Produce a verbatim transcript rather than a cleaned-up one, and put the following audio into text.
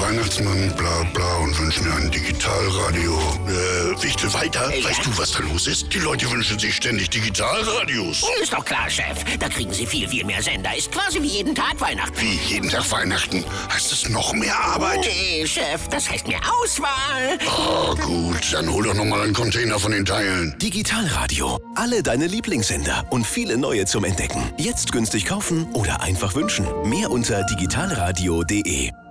Weihnachtsmann, bla bla, und wünsche mir ein Digitalradio. Äh, Wichtel, weiter? Ja. Weißt du, was da los ist? Die Leute wünschen sich ständig Digitalradios. Ist doch klar, Chef. Da kriegen Sie viel, viel mehr Sender. Ist quasi wie jeden Tag Weihnachten. Wie, jeden Tag Weihnachten? Heißt das noch mehr Arbeit? Nee, Chef, das heißt mehr Auswahl. Oh, gut, dann hol doch noch mal einen Container von den Teilen. Digitalradio. Alle deine Lieblingssender und viele neue zum Entdecken. Jetzt günstig kaufen oder einfach wünschen. Mehr unter digitalradio punkt de.